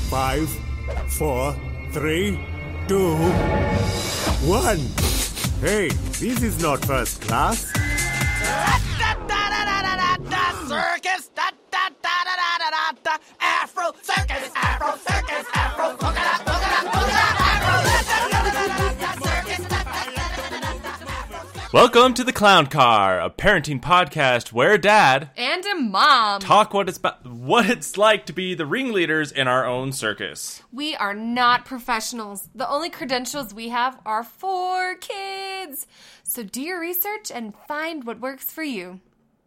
5, 4, 3, 2, 1. Hey, this is not first class. Circus, Afro circus, Afro circus, Afro polka dot, Welcome to the Clown Car, a parenting podcast where Dad and a mom talk what it's like to be the ringleaders in our own circus. We are not professionals. The only credentials we have are for kids. So do your research and find what works for you.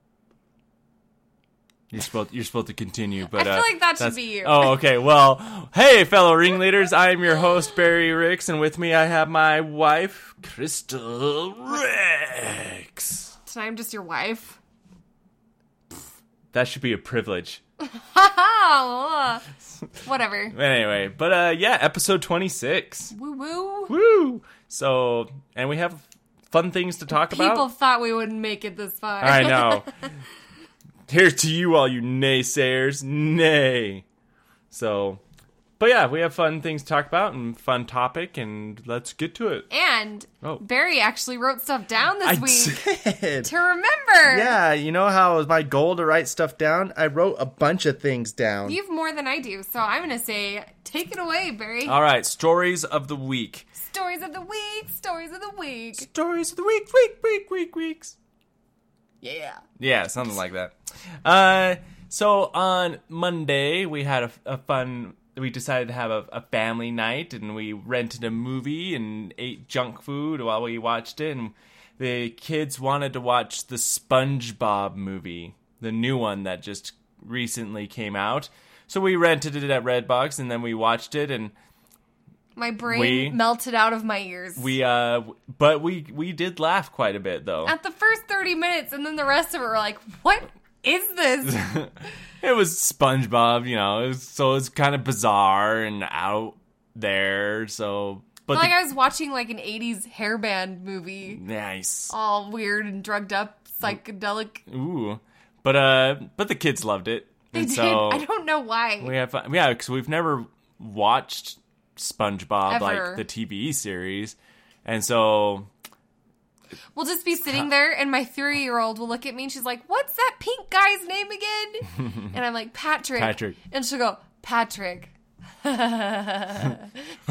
You're supposed to continue, but I feel like that should be you. Oh, okay. Well, hey, fellow ringleaders. I am your host, Barry Ricks, and with me I have my wife, Crystal Ricks. Tonight I'm just your wife. That should be a privilege. Whatever. Anyway, but yeah, episode 26. Woo woo. Woo! So, and we have fun things to talk about. People thought we wouldn't make it this far. I know. Here's to you, all you naysayers. Nay. So, but yeah, we have fun things to talk about and fun topic, and let's get to it. And Barry actually wrote stuff down this week. I did. To remember. Yeah, you know how it was my goal to write stuff down? I wrote a bunch of things down. You have more than I do, so I'm going to say, take it away, Barry. All right, stories of the week. Stories of the week, stories of the week. Stories of the weeks. Yeah, something like that. So on Monday, we had a fun... We decided to have a family night, and we rented a movie and ate junk food while we watched it. And the kids wanted to watch the SpongeBob movie, the new one that just recently came out. So we rented it at Redbox, and then we watched it, and my brain melted out of my ears. But we did laugh quite a bit, though. At the first 30 minutes, and then the rest of it were like, what is this? It was SpongeBob, you know, so it's kind of bizarre and out there, so... But I was watching like an 80s hairband movie. Nice. All weird and drugged up, psychedelic. Ooh. But the kids loved it. They did. So I don't know why. We have fun. Yeah, because we've never watched SpongeBob, Ever. like the TV series, and so... We'll just be sitting there, and my 3-year-old will look at me, and she's like, what's that pink guy's name again? And I'm like, Patrick. And she'll go, Patrick. No,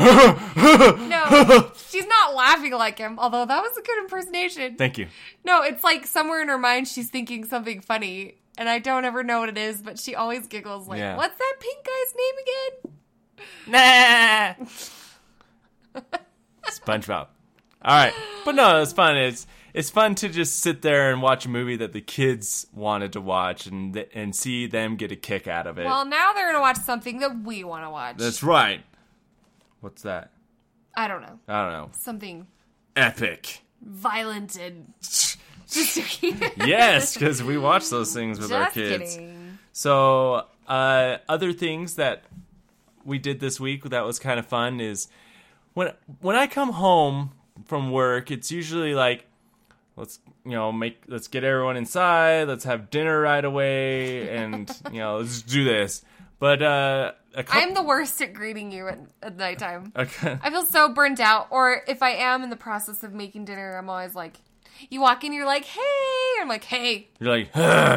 she's not laughing like him, although that was a good impersonation. Thank you. No, it's like somewhere in her mind she's thinking something funny, and I don't ever know what it is, but she always giggles like, What's that pink guy's name again? Nah. SpongeBob. All right, but no, it's fun. It's fun to just sit there and watch a movie that the kids wanted to watch and see them get a kick out of it. Well, now they're gonna watch something that we want to watch. That's right. What's that? I don't know. Something epic, violent, and just yes, because we watch those things with our kids. Kidding. So, other things that we did this week that was kind of fun is when I come home from work, it's usually like, let's get everyone inside, let's have dinner right away, and let's do this. But I'm the worst at greeting you at nighttime. Okay. I feel so burnt out. Or if I am in the process of making dinner, I'm always like, you walk in, you're like, hey. I'm like, hey. You're like,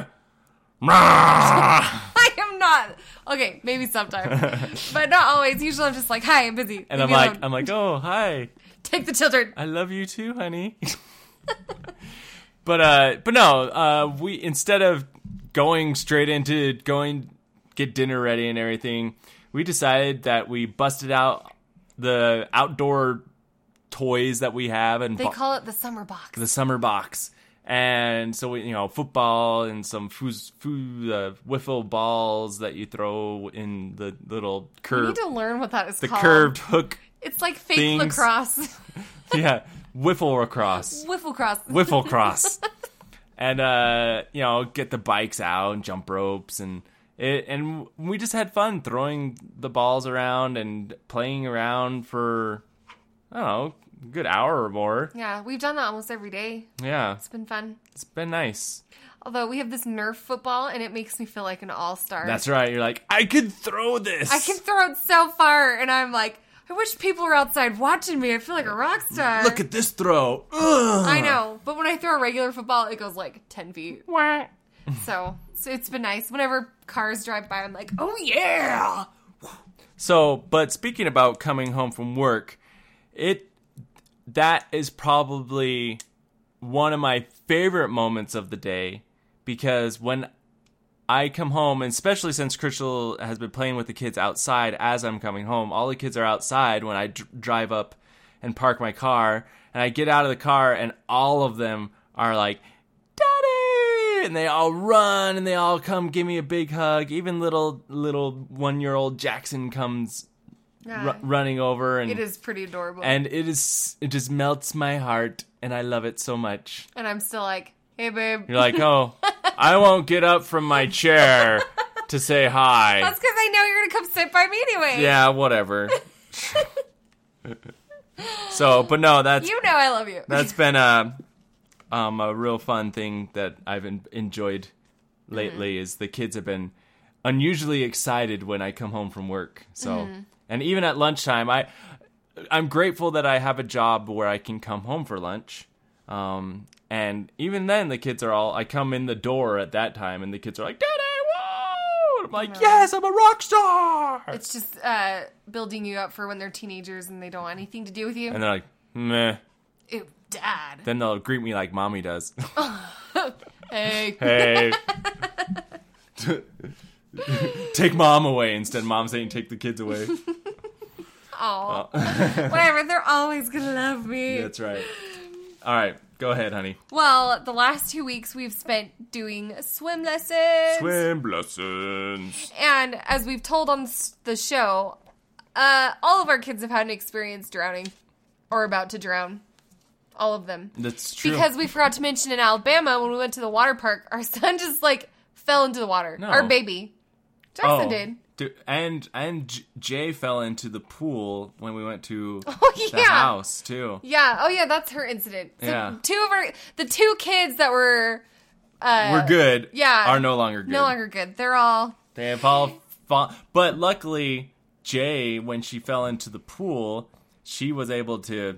I am not. Okay, maybe sometimes, but not always. Usually, I'm just like, hi, I'm busy. And I'm like, oh, hi. Take the children. I love you too, honey. But no, we, instead of going straight into get dinner ready and everything, we decided that we busted out the outdoor toys that we have, and they call it the summer box. The summer box. And so we, football and some wiffle balls that you throw in the little curved. We need to learn what that is called. The curved hook. It's like fake things. lacrosse. Yeah, wiffle lacrosse. Wiffle cross. And get the bikes out and jump ropes and we just had fun throwing the balls around and playing around for I don't know, a good hour or more. Yeah, we've done that almost every day. Yeah. It's been fun. It's been nice. Although we have this Nerf football, and it makes me feel like an all-star. That's right. You're like, I can throw this. I can throw it so far, and I'm like, I wish people were outside watching me. I feel like a rock star. Look at this throw. Ugh. I know. But when I throw a regular football, it goes like 10 feet. So it's been nice. Whenever cars drive by, I'm like, oh, yeah. So, but speaking about coming home from work, that is probably one of my favorite moments of the day, because when I come home, and especially since Crystal has been playing with the kids outside as I'm coming home, all the kids are outside when I drive up and park my car, and I get out of the car, and all of them are like, Daddy! And they all run, and they all come give me a big hug. Even little 1-year-old Jackson comes running over. And it is pretty adorable. And it just melts my heart, and I love it so much. And I'm still like, hey, babe. You're like, oh, I won't get up from my chair to say hi. That's because I know you're going to come sit by me anyway. Yeah, whatever. So, but no, that's... You know I love you. That's been a real fun thing that I've enjoyed lately, is the kids have been unusually excited when I come home from work. So, and even at lunchtime, I'm grateful that I have a job where I can come home for lunch. And even then, the kids are all... I come in the door at that time, and the kids are like, Daddy, whoa! And I'm like, yes, I'm a rock star! It's just building you up for when they're teenagers and they don't want anything to do with you. And they're like, meh. Ew, Dad. Then they'll greet me like Mommy does. Hey. Hey. Take Mom away instead of Mom saying take the kids away. Oh, whatever. They're always going to love me. That's right. All right. Go ahead, honey. Well, the last 2 weeks we've spent doing swim lessons. Swim lessons. And as we've told on the show, all of our kids have had an experience drowning or about to drown. All of them. That's true. Because we forgot to mention in Alabama when we went to the water park, our son just fell into the water. No. Our baby. Jackson did. And Jay fell into the pool when we went to the yeah. house too. Yeah. Oh yeah, that's her incident. So yeah. The two kids that were good. Yeah. Are no longer good. No longer good. They have all but luckily Jay, when she fell into the pool, she was able to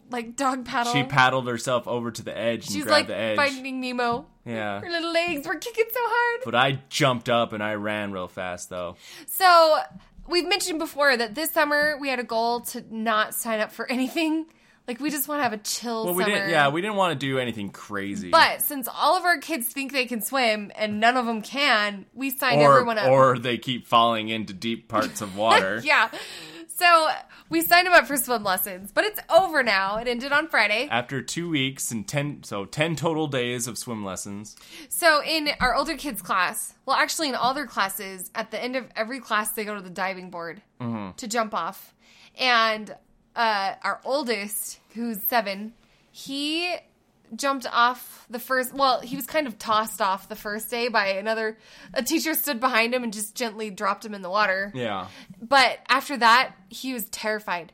dog paddle. She paddled herself over to the edge and grabbed the edge. She's Finding Nemo. Yeah. Her little legs were kicking so hard. But I jumped up and I ran real fast, though. So, we've mentioned before that this summer we had a goal to not sign up for anything. We just want to have a chill summer. We didn't want to do anything crazy. But since all of our kids think they can swim and none of them can, we signed everyone up. Or they keep falling into deep parts of water. Yeah. So, we signed them up for swim lessons, but it's over now. It ended on Friday. After 2 weeks and 10 total days of swim lessons. So in our older kids class, well, actually in all their classes, at the end of every class, they go to the diving board to jump off. And our oldest, who's 7, he jumped off he was kind of tossed off the first day by a teacher stood behind him and just gently dropped him in the water. Yeah. But after that, he was terrified.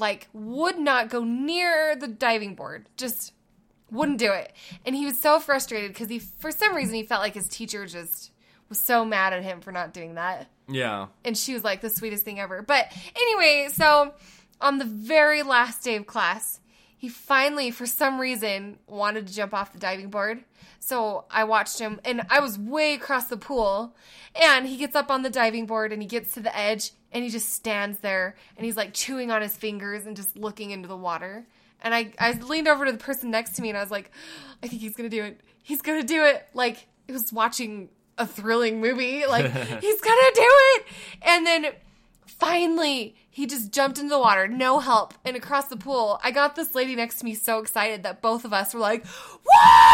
Would not go near the diving board. Just wouldn't do it. And he was so frustrated because for some reason, he felt like his teacher just was so mad at him for not doing that. Yeah. And she was the sweetest thing ever. But anyway, so on the very last day of class, he finally, for some reason, wanted to jump off the diving board. So I watched him, and I was way across the pool. And he gets up on the diving board, and he gets to the edge, and he just stands there. And he's, chewing on his fingers and just looking into the water. And I leaned over to the person next to me, and I was like, I think he's going to do it. He's going to do it. It was watching a thrilling movie. He's going to do it. And then finally, he just jumped into the water, no help, and across the pool. I got this lady next to me so excited that both of us were like, woo,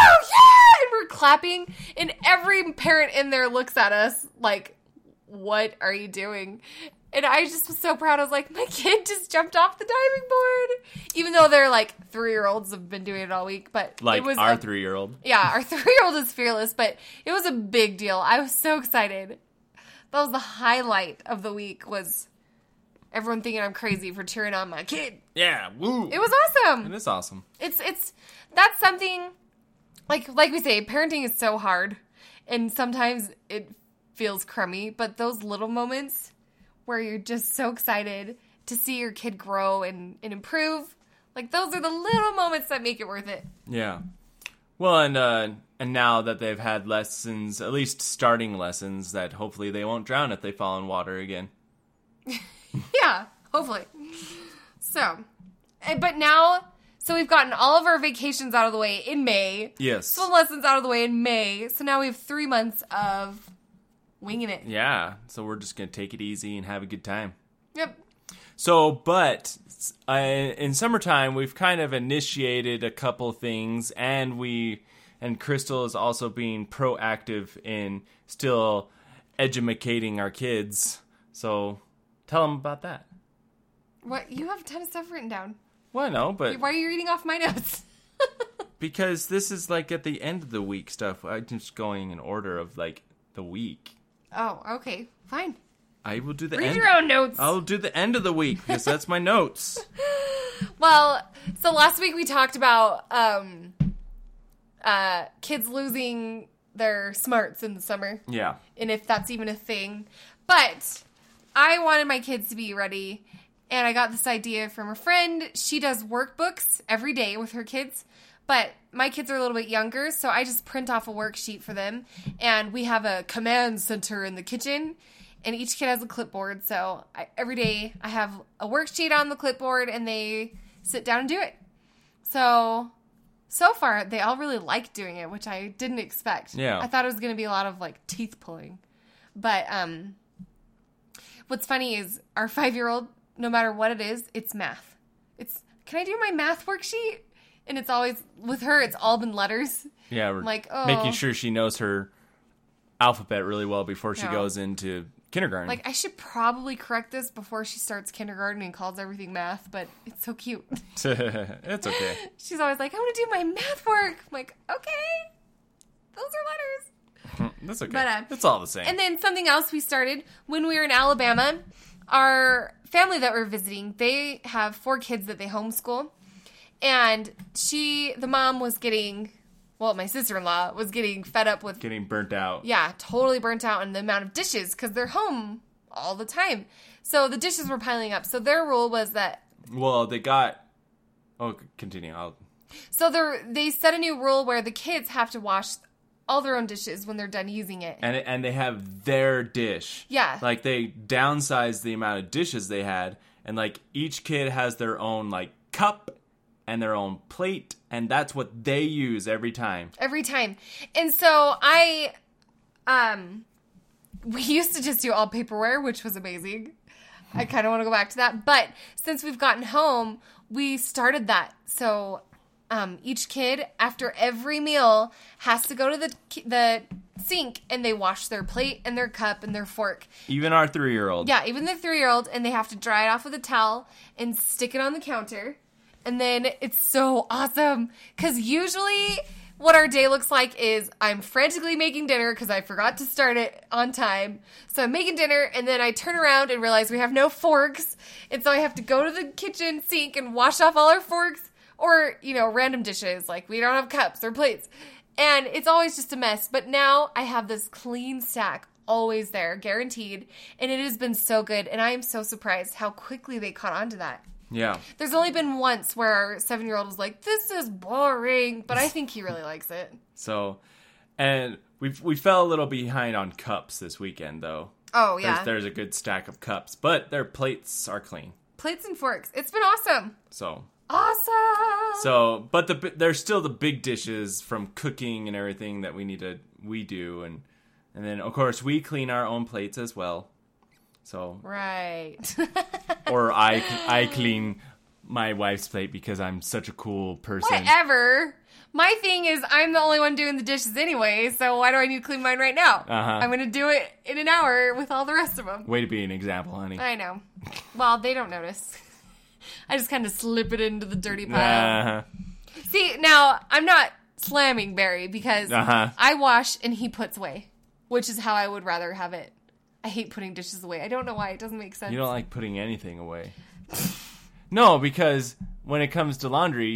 yeah! And we're clapping, and every parent in there looks at us like, what are you doing? And I just was so proud. I was like, my kid just jumped off the diving board. Even though they're 3-year-olds have been doing it all week. But it was our 3-year-old. Yeah, our 3-year-old is fearless, but it was a big deal. I was so excited. That was the highlight of the week, was everyone thinking I'm crazy for cheering on my kid. Yeah, woo. It was awesome. It is awesome. That's something like we say, parenting is so hard, and sometimes it feels crummy, but those little moments where you're just so excited to see your kid grow and improve, like those are the little moments that make it worth it. Yeah. Well, and now that they've had lessons, at least starting lessons, that hopefully they won't drown if they fall in water again. Yeah, hopefully. So, but now, so we've gotten all of our vacations out of the way in May. Yes. Swim lessons out of the way in May. So now we have 3 months of winging it. Yeah. So we're just going to take it easy and have a good time. Yep. So, but in summertime, we've kind of initiated a couple things, and Crystal is also being proactive in still edumacating our kids. So, tell them about that. What? You have a ton of stuff written down. Well, no, but... Why are you reading off my notes? Because this is, like, at the end of the week stuff. I'm just going in order of, like, the week. Oh, okay. Fine. I will do the Read end. your own notes. I'll do the end of the week, because that's my notes. Well, so last week we talked about kids losing their smarts in the summer. Yeah. And if that's even a thing. But I wanted my kids to be ready, and I got this idea from a friend. She does workbooks every day with her kids, but my kids are a little bit younger, so I just print off a worksheet for them, and we have a command center in the kitchen, and each kid has a clipboard, so every day I have a worksheet on the clipboard, and they sit down and do it. So far, they all really like doing it, which I didn't expect. Yeah. I thought it was going to be a lot of, like, teeth pulling. But what's funny is our 5-year-old, no matter what it is, it's math. Can I do my math worksheet? And it's always, with her, it's all been letters. Yeah, we're like, making sure she knows her alphabet really well before she goes into kindergarten. Like, I should probably correct this before she starts kindergarten and calls everything math, but it's so cute. It's okay. She's always like, I want to do my math work. I'm like, okay, those are letters. That's okay. But, it's all the same. And then something else we started when we were in Alabama, our family that we're visiting, they have 4 kids that they homeschool. And the mom was my sister-in-law was getting fed up with... Getting burnt out. Yeah, totally burnt out on the amount of dishes because they're home all the time. So the dishes were piling up. So their rule was that... Well, they got... Oh, continue. So they set a new rule where the kids have to wash all their own dishes when they're done using it. And they have their dish. Yeah. Like, they downsized the amount of dishes they had, and, like, each kid has their own, like, cup and their own plate, and that's what they use every time. Every time. And so we used to just do all paperware, which was amazing. I kind of want to go back to that. But since we've gotten home, we started that. So each kid, after every meal, has to go to the sink, and they wash their plate and their cup and their fork. Even our 3-year-old. Yeah, even the 3-year-old, and they have to dry it off with a towel and stick it on the counter. And then it's so awesome because usually what our day looks like is I'm frantically making dinner because I forgot to start it on time. So I'm making dinner, and then I turn around and realize we have no forks. And so I have to go to the kitchen sink and wash off all our forks or, random dishes. Like we don't have cups or plates. And it's always just a mess. But now I have this clean stack always there, guaranteed. And it has been so good. And I am so surprised how quickly they caught on to that. Yeah. There's only been once where our 7-year-old was like, this is boring, but I think he really likes it. So, and we fell a little behind on cups this weekend, though. Oh, yeah. There's a good stack of cups, but their plates are clean. Plates and forks. It's been awesome. So. Awesome! So, but there's still the big dishes from cooking and everything that we do, and then, of course, we clean our own plates as well. So right. Or I clean my wife's plate because I'm such a cool person. Whatever. My thing is I'm the only one doing the dishes anyway, so why do I need to clean mine right now? I'm going to do it in an hour with all the rest of them. Way to be an example, honey. I know. Well, they don't notice. I just kind of slip it into the dirty pile. See, now, I'm not slamming Barry because I wash and he puts away, which is how I would rather have it. I hate putting dishes away. I don't know why. It doesn't make sense. You don't like putting anything away. No, because when it comes to laundry,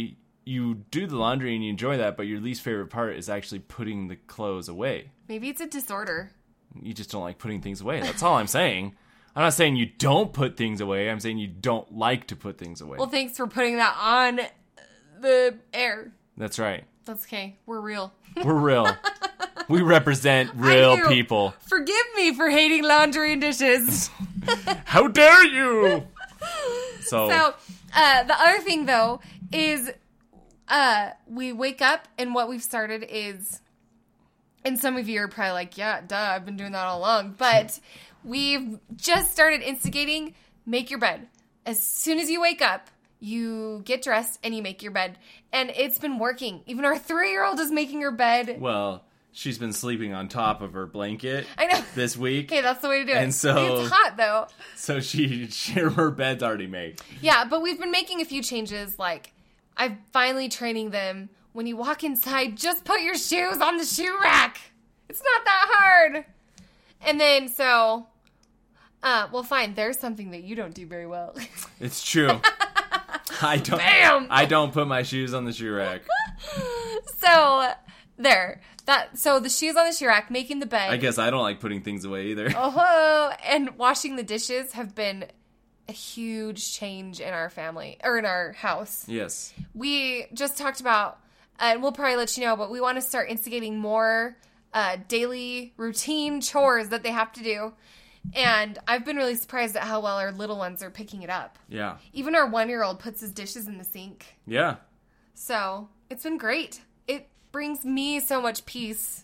you do the laundry and you enjoy that, but your least favorite part is actually putting the clothes away. Maybe it's a disorder. You just don't like putting things away. That's all I'm saying. I'm not saying you don't put things away. I'm saying you don't like to put things away. Well, thanks for putting that on the air. That's right. That's okay. We're real. We're real. We represent real people. Forgive me for hating laundry and dishes. How dare you? So the other thing, though, is we wake up and what we've started is, and some of you are probably like, yeah, duh, I've been doing that all along. But we've just started instigating, make your bed. As soon as you wake up, you get dressed and you make your bed. And it's been working. Even our 3-year-old is making her bed. Well, she's been sleeping on top of her blanket. I know. This week. Okay, that's the way to do it. And so it's hot, though. So her bed's already made. Yeah, but we've been making a few changes. Like, I'm finally training them. When you walk inside, just put your shoes on the shoe rack. It's not that hard. And then, well, fine. There's something that you don't do very well. It's true. Bam! I don't put my shoes on the shoe rack. So, there. So the shoes on the shoe rack, making the bed. I guess I don't like putting things away either. Oh, and washing the dishes have been a huge change in our family, or in our house. Yes. We just talked about, and we'll probably let you know, but we want to start instigating more daily routine chores that they have to do. And I've been really surprised at how well our little ones are picking it up. Yeah. Even our 1-year-old puts his dishes in the sink. Yeah. So, it's been great. It brings me so much peace.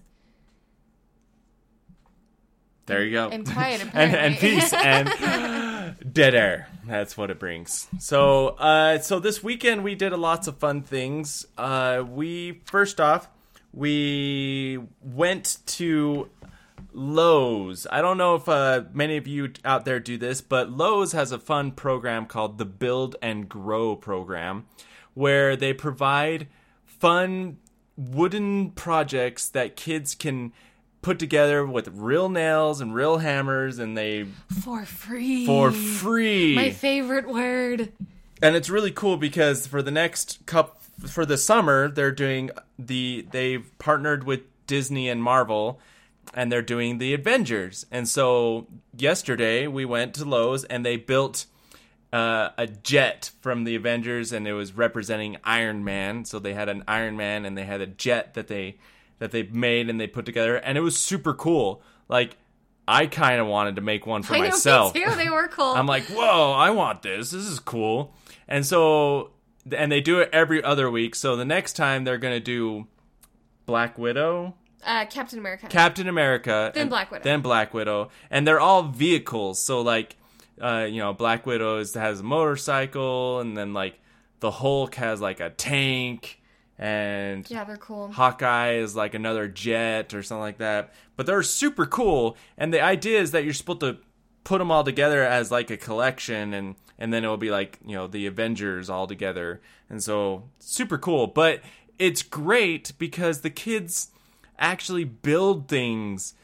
There you go. And quiet, apparently. and peace and dead air. That's what it brings. So this weekend we did lots of fun things. We went to Lowe's. I don't know if many of you out there do this, but Lowe's has a fun program called the Build and Grow program, where they provide fun wooden projects that kids can put together with real nails and real hammers, and they for free. My favorite word. And it's really cool because for the summer they've partnered with Disney and Marvel, and they're doing the Avengers. And so yesterday we went to Lowe's and they built a jet from the Avengers, and it was representing Iron Man. So they had an Iron Man and they had a jet that they made and they put together, and it was super cool. Like, I kind of wanted to make one for myself. I know, me too. They were cool. I'm like, whoa, I want this. This is cool. And they do it every other week. So the next time they're going to do Black Widow. Captain America. Then Black Widow. And they're all vehicles. So, like, Black Widow has a motorcycle, and then, like, the Hulk has, like, a tank. And yeah, they're cool. Hawkeye is like another jet or something like that. But they're super cool. And the idea is that you're supposed to put them all together as like a collection, and then it'll be like, the Avengers all together. And so super cool. But it's great because the kids actually build things.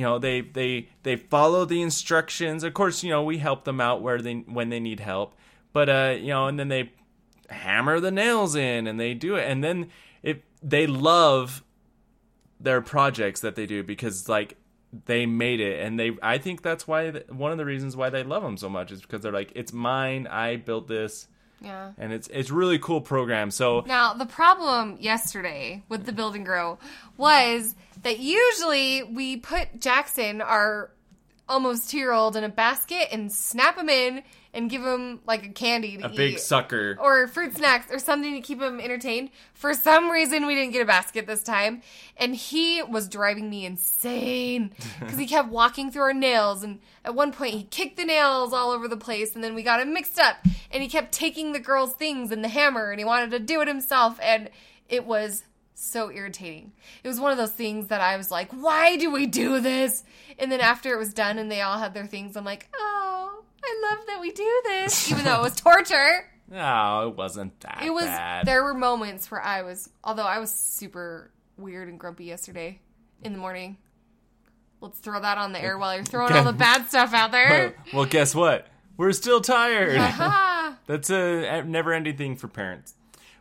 They follow the instructions. Of course, we help them out when they need help. But and then they hammer the nails in, and they do it, and then they love their projects that they do because, like, they made it, and I think that's why one of the reasons why they love them so much is because they're like, it's mine, I built this. Yeah. And it's really cool program. So now the problem yesterday with the Build and Grow was that usually we put Jackson, our almost 2-year-old, in a basket and snap him in and give him like a candy to eat. A big sucker. Or fruit snacks or something to keep him entertained. For some reason, we didn't get a basket this time. And he was driving me insane because he kept walking through our nails. And at one point, he kicked the nails all over the place. And then we got him mixed up. And he kept taking the girl's things and the hammer. And he wanted to do it himself. And it was so irritating. It was one of those things that I was like, why do we do this? And then after it was done and they all had their things, I'm like, oh, I love that we do this, even though it was torture. No, it wasn't that bad. There were moments where although I was super weird and grumpy yesterday in the morning. Let's throw that on the air while you're throwing all the bad stuff out there. Well, guess what? We're still tired. That's a never-ending thing for parents.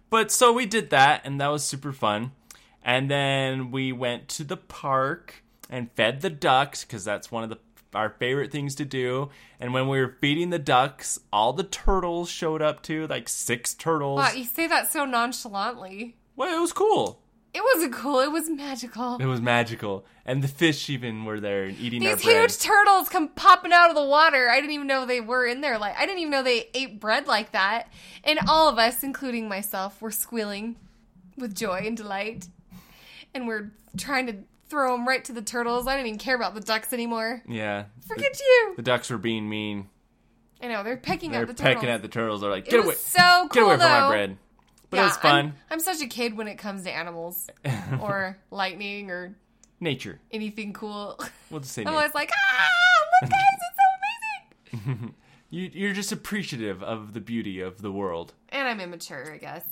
But so we did that, and that was super fun. And then we went to the park and fed the ducks, because that's one of our favorite things to do. And when we were feeding the ducks, all the turtles showed up too, like 6 turtles. Wow, you say that so nonchalantly. Well, it was cool. It wasn't cool. It was magical. It was magical. And the fish even were there and eating our bread. These huge turtles come popping out of the water. I didn't even know they were in there. I didn't even know they ate bread like that. And all of us, including myself, were squealing with joy and delight. And we're trying to throw them right to the turtles. I didn't even care about the ducks anymore. Yeah. Forget you. The ducks were being mean. I know. They're pecking at the turtles. They're pecking at the turtles. They're like, get away. So cool, get away from my bread. But it was fun. I'm such a kid when it comes to animals. Or lightning or... nature. Anything cool. We'll just say I'm nature. always like, look guys, it's so amazing. You're just appreciative of the beauty of the world. And I'm immature, I guess.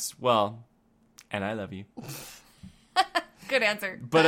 And I love you. Good answer. But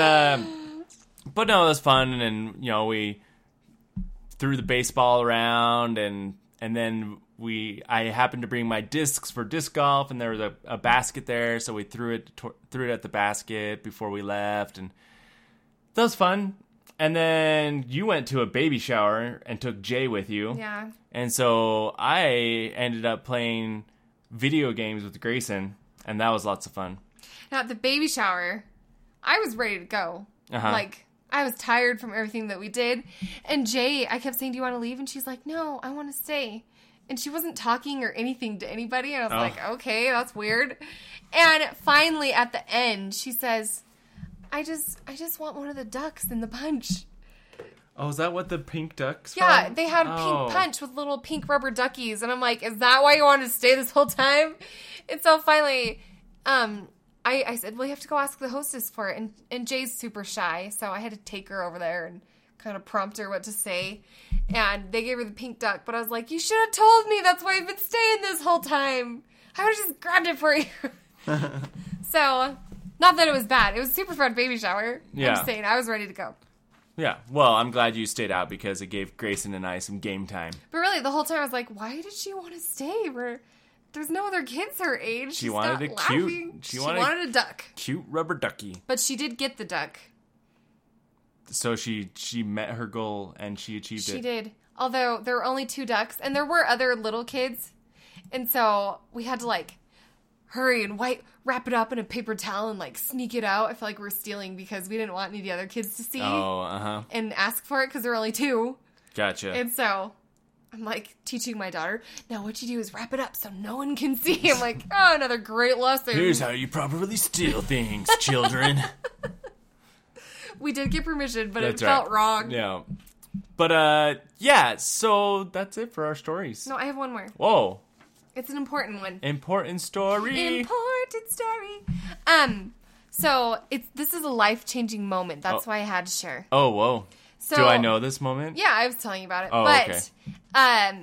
no, it was fun, and we threw the baseball around, and then I happened to bring my discs for disc golf, and there was a basket there, so we threw it at the basket before we left, and that was fun. And then you went to a baby shower and took Jay with you. Yeah. And so I ended up playing video games with Grayson, and that was lots of fun. Now, at the baby shower, I was ready to go. Uh-huh. I was tired from everything that we did. And Jay, I kept saying, do you want to leave? And she's like, no, I want to stay. And she wasn't talking or anything to anybody. And I was like, okay, that's weird. And finally, at the end, she says, I just want one of the ducks in the punch. Oh, is that what the pink ducks Yeah, from? they had pink punch with little pink rubber duckies. And I'm like, is that why you wanted to stay this whole time? And so finally, I said, well, you have to go ask the hostess for it. And Jay's super shy, so I had to take her over there and kind of prompt her what to say. And they gave her the pink duck, but I was like, you should have told me. That's why I've been staying this whole time. I would have just grabbed it for you. So, not that it was bad. It was a super fun baby shower. Yeah. I'm just saying, I was ready to go. Yeah, well, I'm glad you stayed out because it gave Grayson and I some game time. But really, the whole time I was like, why did she want to stay? There's no other kids her age. She wanted a cute... She wanted a duck. Cute rubber ducky. But she did get the duck. So she met her goal and she achieved it. She did. Although there were only 2 ducks and there were other little kids. And so we had to hurry and wrap it up in a paper towel and sneak it out. I felt like we were stealing because we didn't want any of the other kids to see. Oh, uh-huh. And ask for it because there were only 2. Gotcha. And so I'm teaching my daughter, now what you do is wrap it up so no one can see. I'm like, oh, another great lesson. Here's how you properly steal things, children. We did get permission, but That's it felt wrong. Yeah. But, yeah, so that's it for our stories. No, I have one more. Whoa. It's an important one. Important story. Important story. So this is a life-changing moment. That's why I had to share. Oh, whoa. So, do I know this moment? Yeah, I was telling you about it. Oh, but, okay.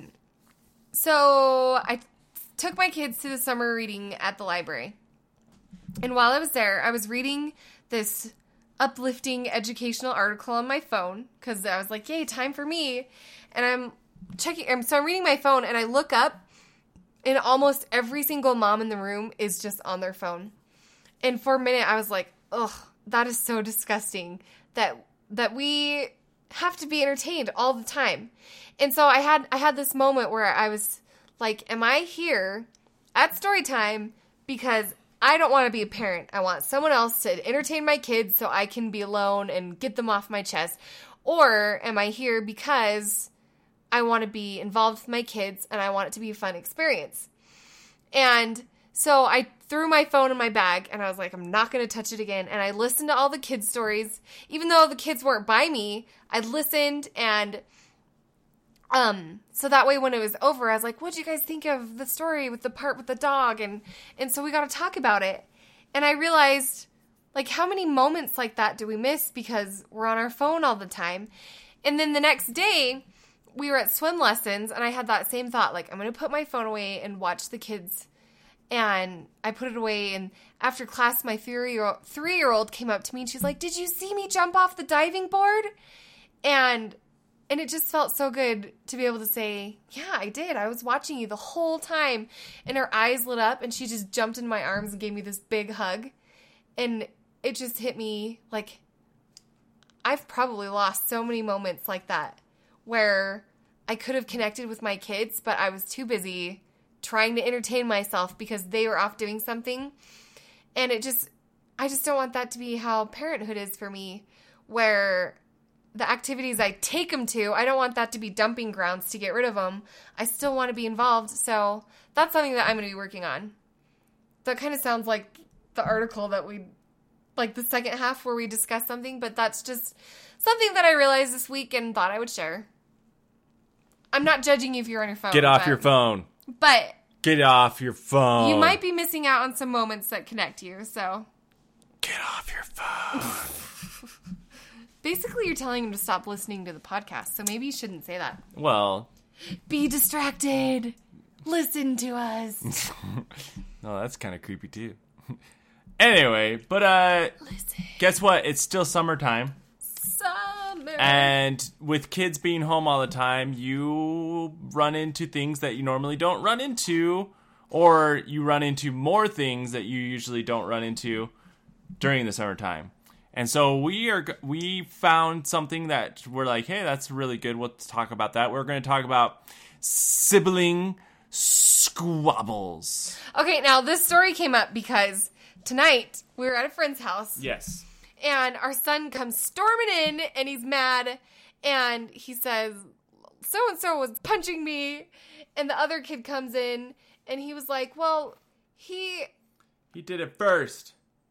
So I took my kids to the summer reading at the library. And while I was there, I was reading this uplifting educational article on my phone because I was like, yay, time for me. And I'm reading my phone and I look up and almost every single mom in the room is just on their phone. And for a minute I was like, ugh, that is so disgusting that we have to be entertained all the time. And so I had this moment where I was like, am I here at story time because I don't want to be a parent. I want someone else to entertain my kids so I can be alone and get them off my chest. Or am I here because I want to be involved with my kids and I want it to be a fun experience? And so I threw my phone in my bag and I was like, I'm not going to touch it again. And I listened to all the kids' stories. Even though the kids weren't by me, I listened and so that way when it was over, I was like, what'd you guys think of the story with the part with the dog? And so we got to talk about it. And I realized, how many moments like that do we miss because we're on our phone all the time? And then the next day, we were at swim lessons, and I had that same thought, I'm going to put my phone away and watch the kids. And I put it away, and after class, my 3-year-old came up to me, and she's like, did you see me jump off the diving board? And And it just felt so good to be able to say, yeah, I did. I was watching you the whole time. And her eyes lit up and she just jumped in my arms and gave me this big hug. And it just hit me like, I've probably lost so many moments like that where I could have connected with my kids, but I was too busy trying to entertain myself because they were off doing something. And I just don't want that to be how parenthood is for me, where the activities I take them to, I don't want that to be dumping grounds to get rid of them. I still want to be involved. So that's something that I'm going to be working on. That kind of sounds like the article that we, like the second half where we discussed something, but that's just something that I realized this week and thought I would share. I'm not judging you if you're on your phone. Get off your phone. But get off your phone. You might be missing out on some moments that connect you, so. Get off your phone. Basically, you're telling him to stop listening to the podcast, so maybe you shouldn't say that. Well. Be distracted. Listen to us. No, that's kind of creepy, too. Anyway, but, listen. Guess what? It's still summertime. Summer. And with kids being home all the time, you run into things that you normally don't run into, or you run into more things that you usually don't run into during the summertime. And so we found something that we're like, hey, that's really good. We'll talk about that. We're going to talk about sibling squabbles. Okay, now this story came up because tonight we were at a friend's house. Yes. And our son comes storming in, and he's mad, and he says, so-and-so was punching me. And the other kid comes in, and he was like, well, he did it first.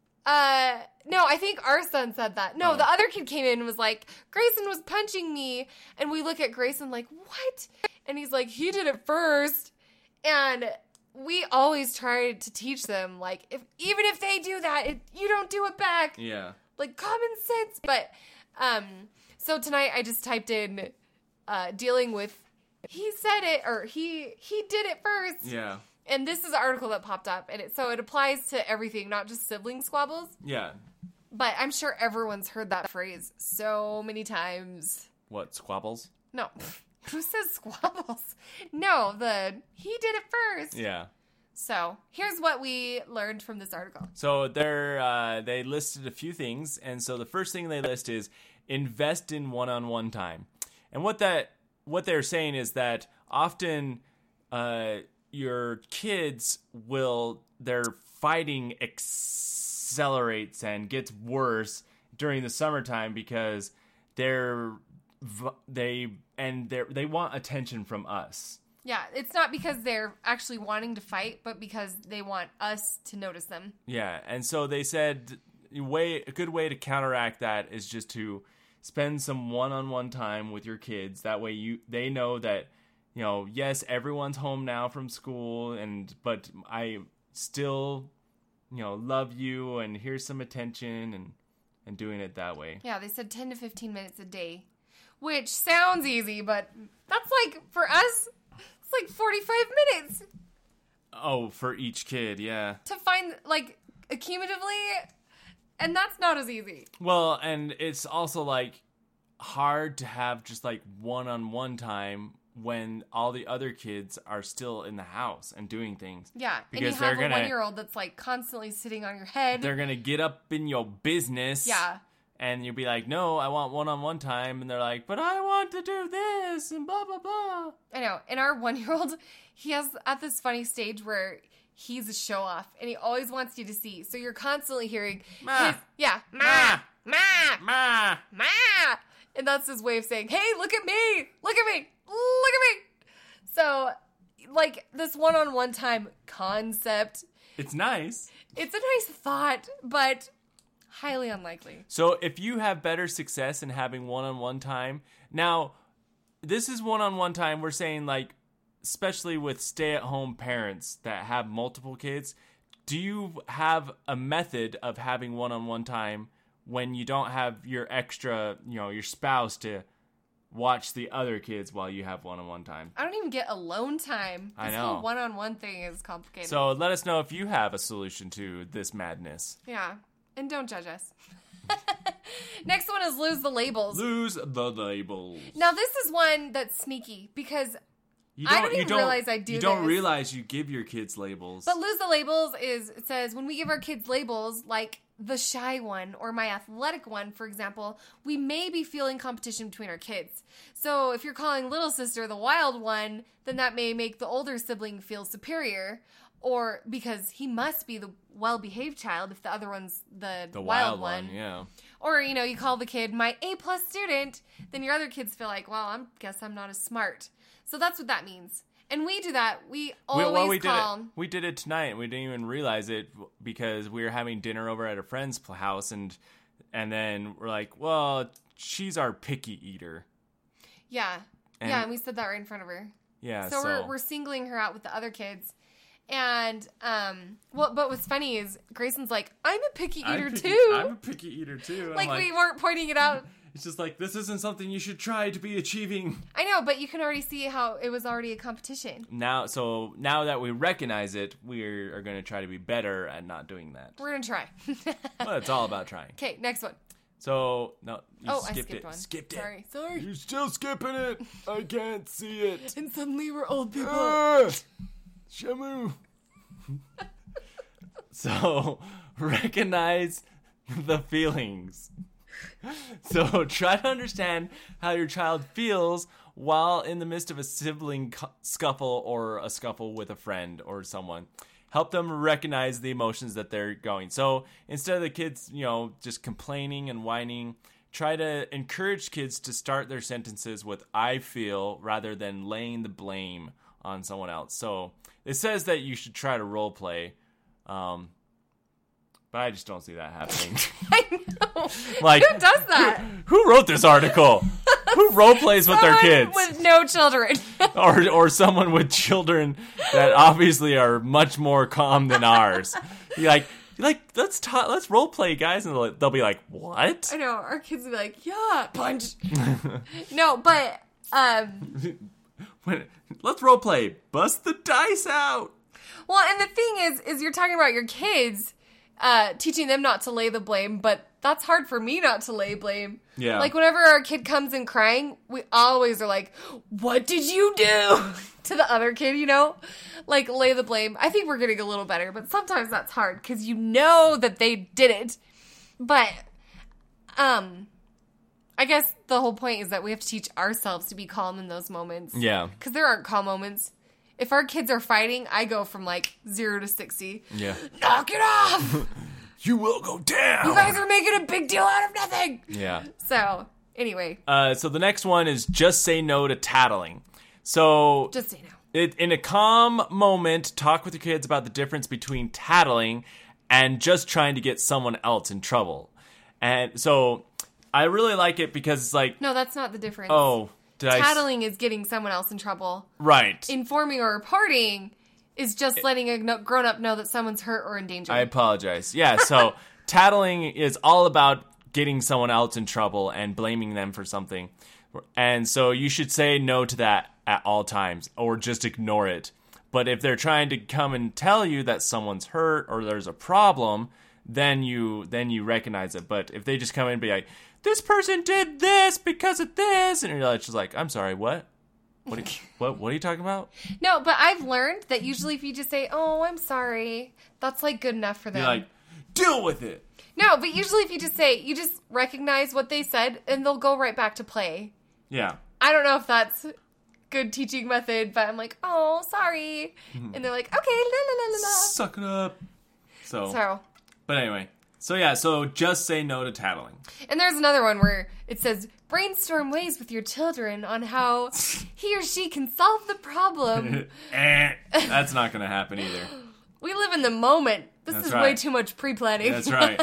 No, I think our son said that. No, The other kid came in and was like, Grayson was punching me. And we look at Grayson like, what? And he's like, he did it first. And we always try to teach them, like, even if they do that, you don't do it back. Yeah. Like, common sense. But, so tonight I just typed in, dealing with, he said it, or he did it first. Yeah. And this is an article that popped up, and so it applies to everything, not just sibling squabbles. Yeah. But I'm sure everyone's heard that phrase so many times. What, squabbles? No. Who says squabbles? No, he did it first. Yeah. So here's what we learned from this article. So they listed a few things, and so the first thing they list is invest in one-on-one time. And what they're saying is that often your kids their fighting accelerates and gets worse during the summertime because they want attention from us. Yeah, it's not because they're actually wanting to fight, but because they want us to notice them. Yeah, and so they said a good way to counteract that is just to spend some one-on-one time with your kids. That way they know that, yes, everyone's home now from school, but I still, love you, and here's some attention, and doing it that way. Yeah, they said 10 to 15 minutes a day, which sounds easy, but that's like, for us, it's like 45 minutes. Oh, for each kid, yeah. To find, like, accumulatively, and that's not as easy. Well, and it's also, like, hard to have just, like, one-on-one time when all the other kids are still in the house and doing things. Yeah, because and you have a 1-year-old that's, like, constantly sitting on your head. They're going to get up in your business. Yeah. And you'll be like, no, I want one-on-one time. And they're like, but I want to do this and blah, blah, blah. I know. And our 1-year-old, he has at this funny stage where he's a show-off. And he always wants you to see. So you're constantly hearing, ma, ma, ma, ma, ma, ma. And that's his way of saying, hey, look at me. Look at me. Look at me. So, like, this one-on-one time concept. It's nice. It's a nice thought, but highly unlikely. So if you have better success in having one-on-one time, now this is one-on-one time, we're saying, like, especially with stay-at-home parents that have multiple kids, do you have a method of having one-on-one time when you don't have your extra, your spouse to watch the other kids while you have one-on-one time? I don't even get alone time. I know. This whole one-on-one thing is complicated. So let us know if you have a solution to this madness. Yeah. And don't judge us. Next one is lose the labels. Lose the labels. Now, this is one that's sneaky because I don't even realize I do this. You don't realize you give your kids labels. But lose the labels it says when we give our kids labels like the shy one or my athletic one, for example, we may be feeling competition between our kids. So if you're calling little sister the wild one, then that may make the older sibling feel superior, or because he must be the well-behaved child if the other one's the wild one. Yeah. Or, you call the kid my A+ student, then your other kids feel like, well, I guess I'm not as smart. So that's what that means. And we do that. We always call. We did it tonight. We didn't even realize it because we were having dinner over at a friend's house, and then we're like, well, she's our picky eater. Yeah. And we said that right in front of her. Yeah. So we're singling her out with the other kids. And but what's funny is Grayson's like, I'm a picky eater too. I'm a picky eater too. Like we weren't pointing it out. It's just like, this isn't something you should try to be achieving. I know, but you can already see how it was already a competition. Now that we recognize it, we are going to try to be better at not doing that. We're going to try. Well, it's all about trying. Okay, next one. So, no, I skipped one. Skipped it. Sorry. You're still skipping it. I can't see it. And suddenly we're old people. Shamu. So, recognize the feelings. So try to understand how your child feels while in the midst of a sibling scuffle or a scuffle with a friend or someone. Help them recognize the emotions that they're going. So instead of the kids, just complaining and whining, try to encourage kids to start their sentences with I feel rather than laying the blame on someone else. So it says that you should try to role play. But I just don't see that happening. I know. Like, who does that? Who wrote this article? Who role plays with their kids? With no children. or someone with children that obviously are much more calm than ours. You're like let's role play, guys, and they'll be like, what? I know. Our kids will be like, yeah, punch. No, but let's role play. Bust the dice out. Well, and the thing is you're talking about your kids. Teaching them not to lay the blame, but that's hard for me not to lay blame. Yeah. Like, whenever our kid comes in crying, we always are like, what did you do? To the other kid, Like, lay the blame. I think we're getting a little better, but sometimes that's hard, because you know that they did it. But, I guess the whole point is that we have to teach ourselves to be calm in those moments. Yeah. Because there aren't calm moments. If our kids are fighting, I go from 0 to 60. Yeah. Knock it off! You will go down! You guys are making a big deal out of nothing! Yeah. So, anyway. So the next one is just say no to tattling. So... Just say no. In a calm moment, talk with your kids about the difference between tattling and just trying to get someone else in trouble. And so, I really like it because it's like... No, that's not the difference. Oh... Tattling is getting someone else in trouble. Right. Informing or reporting is just letting a grown-up know that someone's hurt or in danger. I apologize. Yeah, so tattling is all about getting someone else in trouble and blaming them for something. And so you should say no to that at all times or just ignore it. But if they're trying to come and tell you that someone's hurt or there's a problem, then you recognize it. But if they just come in and be like, this person did this because of this, and you're just like, I'm sorry, what? What are you talking about? No, but I've learned that usually if you just say, oh, I'm sorry, that's good enough for them. You're like, deal with it. No, but usually if you just recognize what they said and they'll go right back to play. Yeah. I don't know if that's good teaching method, but I'm like, oh, sorry. And they're like, okay, la la la la la. Suck it up. So. But anyway. So just say no to tattling. And there's another one where it says, brainstorm ways with your children on how he or she can solve the problem. That's not going to happen either. We live in the moment. This is way too much pre-planning. That's right.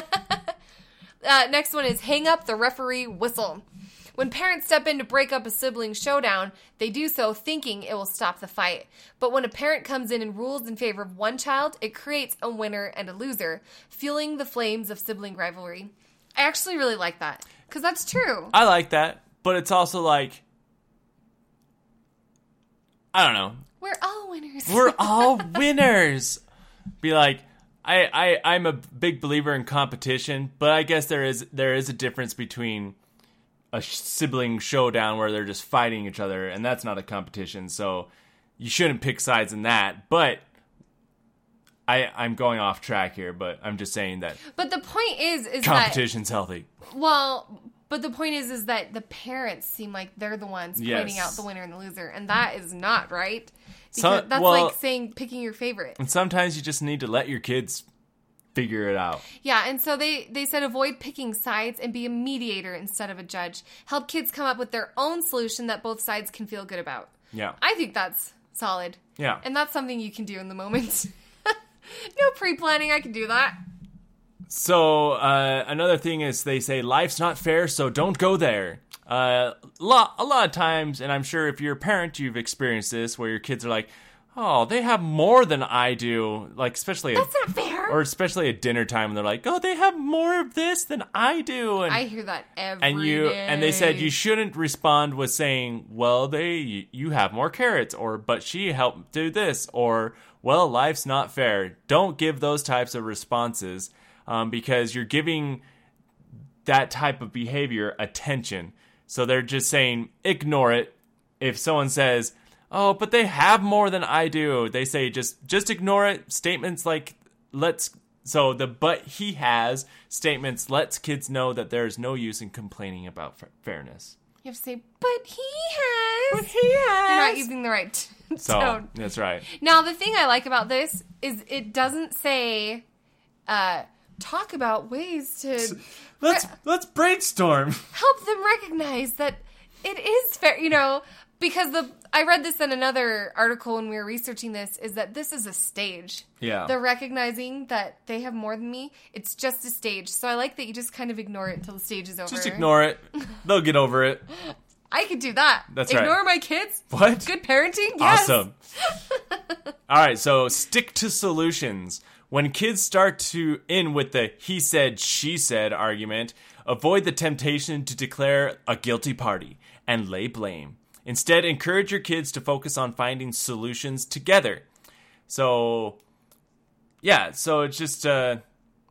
Next one is hang up the referee whistle. When parents step in to break up a sibling showdown, they do so thinking it will stop the fight. But when a parent comes in and rules in favor of one child, it creates a winner and a loser, fueling the flames of sibling rivalry. I actually really like that, because that's true. I like that, but it's also like, I don't know. We're all winners. We're all winners. Be like, I'm a big believer in competition, but I guess there is a difference between a sibling showdown where they're just fighting each other, and that's not a competition, so you shouldn't pick sides in that. But I'm going off track here, but I'm just saying that. But the point is competition's healthy. Well, but the point is that the parents seem like they're the ones pointing out the winner and the loser, and that is not right. Because that's like saying picking your favorite. And sometimes you just need to let your kids figure it out. Yeah, and so they said avoid picking sides and be a mediator instead of a judge. Help kids come up with their own solution that both sides can feel good about. Yeah. I think that's solid. Yeah. And that's something you can do in the moment. No pre-planning, I can do that. So, another thing is they say life's not fair, so don't go there. A lot of times, and I'm sure if you're a parent, you've experienced this, where your kids are like, oh, they have more than I do. Like, especially that's not fair. Or especially at dinner time, and they're like, oh, they have more of this than I do. And, I hear that every day. And they said you shouldn't respond with saying, well, you have more carrots, or but she helped do this, or well, life's not fair. Don't give those types of responses because you're giving that type of behavior attention. So they're just saying, ignore it. If someone says, oh, but they have more than I do, they say just ignore it. Statements like but he has statements lets kids know that there's no use in complaining about fairness. You have to say, but he has. But he has. You're not using the right tone. So, that's right. Now, the thing I like about this is it doesn't say, talk about ways to... Let's brainstorm. Help them recognize that it is fair, because I read this in another article when we were researching this, is that this is a stage. Yeah. They're recognizing that they have more than me. It's just a stage. So I like that you just kind of ignore it until the stage is over. Just ignore it. They'll get over it. I could do that. That's right. Ignore my kids? What? Good parenting? Yes. Awesome. All right, so stick to solutions. When kids start to in with the he said, she said argument, avoid the temptation to declare a guilty party and lay blame. Instead, encourage your kids to focus on finding solutions together. So, it's just, help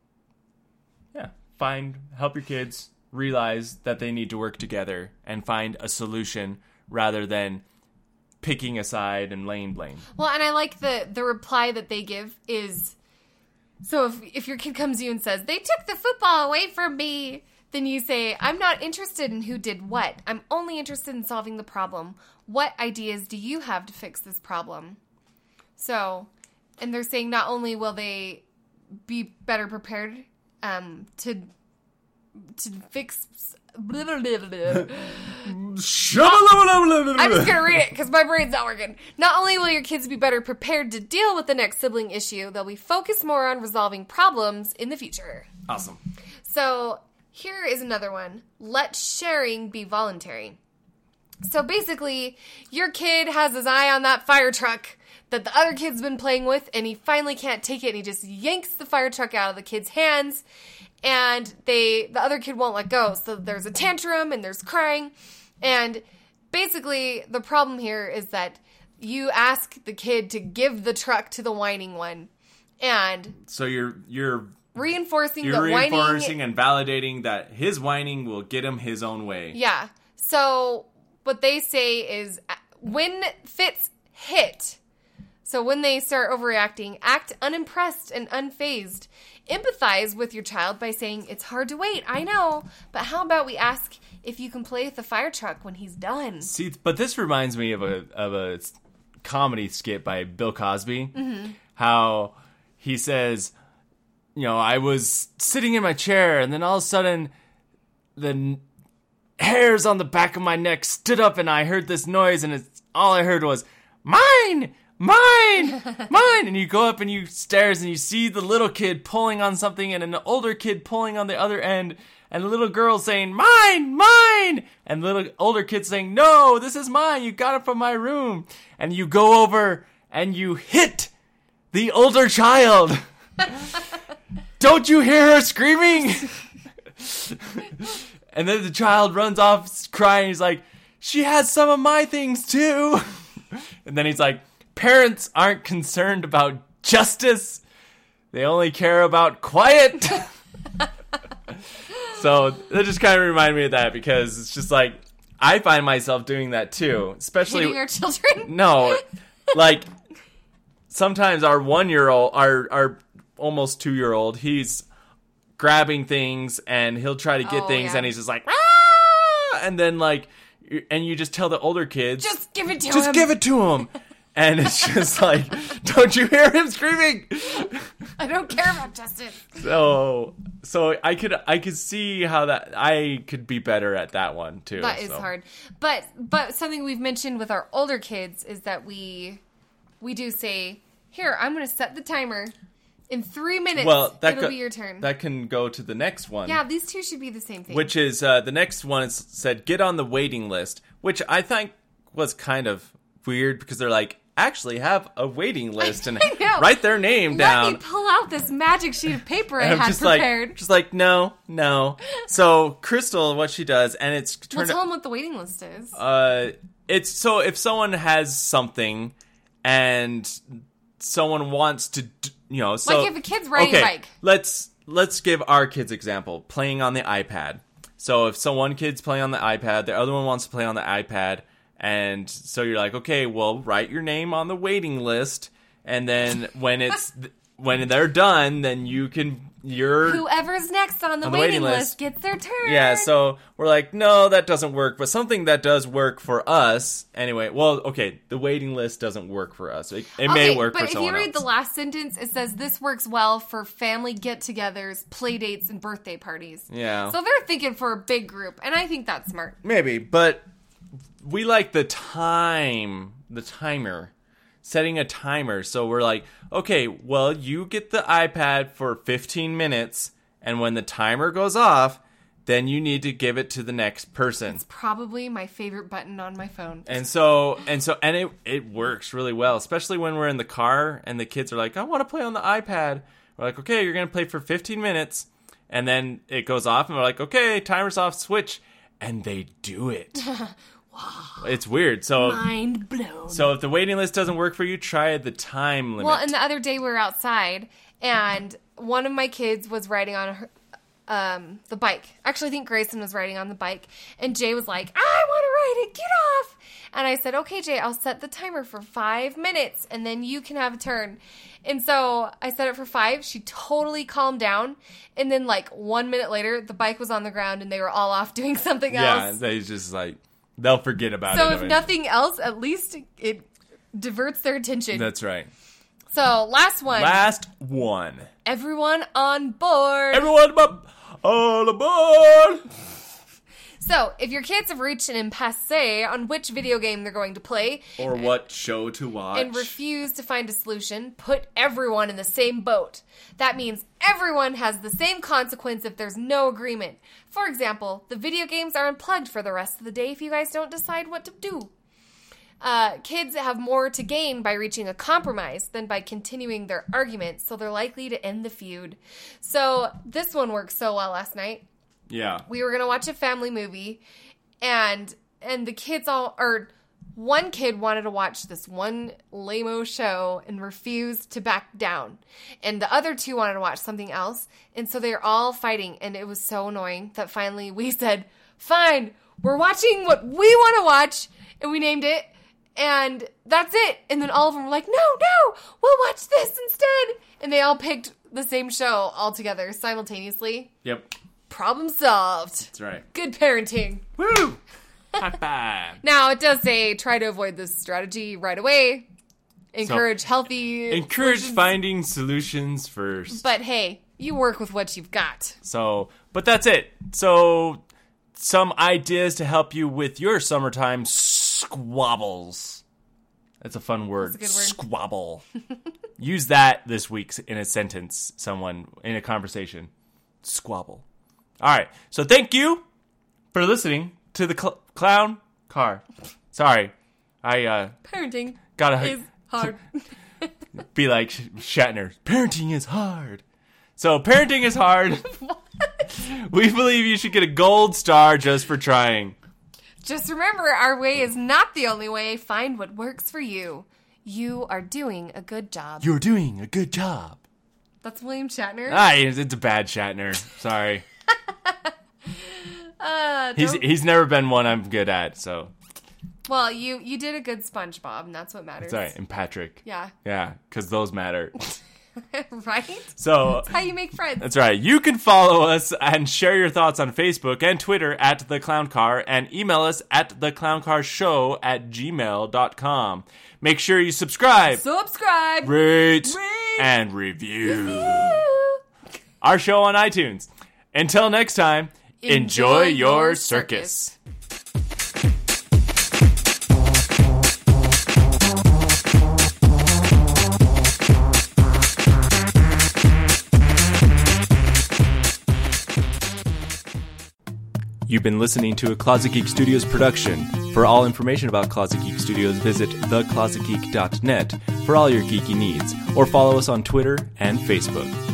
your kids realize that they need to work together and find a solution rather than picking a side and laying blame. Well, and I like the reply that they give is, so if your kid comes to you and says, they took the football away from me, then you say, I'm not interested in who did what. I'm only interested in solving the problem. What ideas do you have to fix this problem? So, and they're saying not only will they be better prepared to fix... I'm just going to read it because my brain's not working. Not only will your kids be better prepared to deal with the next sibling issue, they'll be focused more on resolving problems in the future. Awesome. So... here is another one. Let sharing be voluntary. So basically, your kid has his eye on that fire truck that the other kid's been playing with, and he finally can't take it, and he just yanks the fire truck out of the kid's hands, and the other kid won't let go. So there's a tantrum, and there's crying, and basically, the problem here is that you ask the kid to give the truck to the whining one, and... so you're reinforcing and validating that his whining will get him his own way. Yeah. So what they say is when fits hit, so when they start overreacting, act unimpressed and unfazed. Empathize with your child by saying, it's hard to wait, I know, but how about we ask if you can play with the fire truck when he's done? See, but this reminds me of a comedy skit by Bill Cosby. Mm-hmm. How he says... I was sitting in my chair, and then all of a sudden, the hairs on the back of my neck stood up, and I heard this noise, and all I heard was, mine! Mine! Mine! And you go up and you stairs, and you see the little kid pulling on something, and an older kid pulling on the other end, and a little girl saying, mine! Mine! And the little older kid saying, no, this is mine, you got it from my room. And you go over, and you hit the older child. Don't you hear her screaming? And then the child runs off crying. He's like, she has some of my things too. And then he's like, parents aren't concerned about justice. They only care about quiet. So that just kind of reminded me of that because it's just like I find myself doing that too, especially hitting our children. No, like sometimes our 1-year-old, our almost 2-year-old, he's grabbing things and he'll try to get things and he's just like, ah! And then like, and you just tell the older kids, just give it to him. Just give it to him. And it's just like, don't you hear him screaming? I don't care about justice. So I could see how that I could be better at that one too. That is hard. But something we've mentioned with our older kids is that we do say, here, I'm going to set the timer. In 3 minutes, it'll be your turn. That can go to the next one. Yeah, these two should be the same thing. Which is, the next one is said, get on the waiting list, which I think was kind of weird because they're like, actually have a waiting list and write their name down. Let me pull out this magic sheet of paper I had prepared. Just like, no. So Crystal, what she does, and it's turned tell them what the waiting list is. It's so if someone has something and someone wants to, so like if a kid's riding a bike. Let's give our kids example, playing on the iPad. So if one kid's playing on the iPad, the other one wants to play on the iPad. And so you're like, okay, well, write your name on the waiting list, and then when they're done, then whoever's next on the waiting list gets their turn. Yeah, so we're like, no, that doesn't work, but something that does work for us anyway. Well, okay, the waiting list doesn't work for us. It may work for someone else. But if you read the last sentence, it says this works well for family get-togethers, play dates, and birthday parties. Yeah. So they're thinking for a big group, and I think that's smart. Maybe, but we like the timer, setting a timer. So we're like, okay, well, you get the iPad for 15 minutes, and when the timer goes off, then you need to give it to the next person. It's probably my favorite button on my phone. And it works really well, especially when we're in the car and the kids are like, I want to play on the iPad. We're like, okay, you're going to play for 15 minutes. And then it goes off, and we're like, okay, timer's off, switch. And they do it. Wow. It's weird. So mind blown. So if the waiting list doesn't work for you, try the time limit. Well, and the other day we were outside, and one of my kids was riding on the bike. Actually, I think Grayson was riding on the bike, and Jay was like, I want to ride it, get off. And I said, okay, Jay, I'll set the timer for 5 minutes, and then you can have a turn. And so I set it for 5. She totally calmed down. And then like 1 minute later, the bike was on the ground, and they were all off doing something else. Yeah, they just like... They'll forget about it. So if nothing else, at least it diverts their attention. That's right. So last one. Everyone on board. Everyone all aboard. So if your kids have reached an impasse on which video game they're going to play. Or what show to watch. And refuse to find a solution, put everyone in the same boat. That means everyone has the same consequence if there's no agreement. For example, the video games are unplugged for the rest of the day if you guys don't decide what to do. Kids have more to gain by reaching a compromise than by continuing their arguments, so they're likely to end the feud. So this one worked so well last night. Yeah. We were going to watch a family movie, and the kids one kid wanted to watch this one lame-o show and refused to back down. And the other two wanted to watch something else. And so they were all fighting, and it was so annoying that finally we said, fine, we're watching what we want to watch, and we named it, and that's it. And then all of them were like, no, we'll watch this instead. And they all picked the same show all together simultaneously. Yep. Problem solved. That's right. Good parenting. Woo! High five. Now, it does say try to avoid this strategy right away. Encourage Encourage solutions. Finding solutions first. But hey, you work with what you've got. But that's it. So, some ideas to help you with your summertime squabbles. That's a fun word. That's a good word. Squabble. Use that this week in a sentence, in a conversation. Squabble. All right. So thank you for listening to the Clown Car. Sorry. Parenting is hard. Be like Shatner. Parenting is hard. So parenting is hard. What? We believe you should get a gold star just for trying. Just remember, our way is not the only way. Find what works for you. You are doing a good job. You're doing a good job. That's William Shatner? It's a bad Shatner. Sorry. He's never been one I'm good at, so. Well, you did a good SpongeBob, and that's what matters. That's right, and Patrick. Yeah. Yeah, because those matter. Right? So that's how you make friends. That's right. You can follow us and share your thoughts on Facebook and Twitter at The Clown Car, and email us at theclowncarshow@gmail.com. Make sure you subscribe, rate, and review our show on iTunes. Until next time, enjoy your circus. You've been listening to a Closet Geek Studios production. For all information about Closet Geek Studios, visit theclosetgeek.net for all your geeky needs, or follow us on Twitter and Facebook.